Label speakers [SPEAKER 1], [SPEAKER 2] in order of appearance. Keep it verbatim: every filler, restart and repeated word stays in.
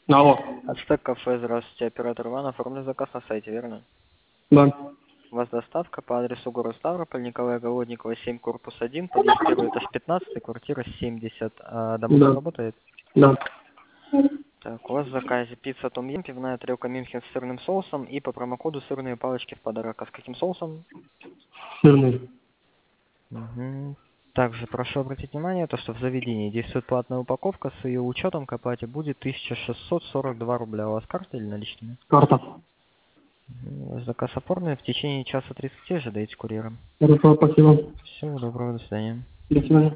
[SPEAKER 1] Алло.
[SPEAKER 2] Ацтек кафе, здравствуйте, оператор Иван, оформлен заказ на сайте, верно?
[SPEAKER 1] Да.
[SPEAKER 2] У вас доставка по адресу город Ставрополь, Николая Голодникова, семь, корпус один, подъезд первый, этаж пятнадцать, квартира семьдесят. А домофон
[SPEAKER 1] Да.
[SPEAKER 2] работает?
[SPEAKER 1] Да.
[SPEAKER 2] Так, у вас в заказе пицца Том Ям, пивная тарелка Мюнхен с сырным соусом и по промокоду сырные палочки в подарок. А с каким соусом?
[SPEAKER 1] Сырный.
[SPEAKER 2] Угу. Также прошу обратить внимание, то, что в заведении действует платная упаковка, с ее учетом к оплате будет тысяча шестьсот сорок два рубля. У вас карта или наличными?
[SPEAKER 1] Карта.
[SPEAKER 2] Угу. Заказ оформлен, в течение часа тридцати ожидайте курьера.
[SPEAKER 1] Хорошо, спасибо.
[SPEAKER 2] Всего доброго, до свидания.
[SPEAKER 1] До свидания.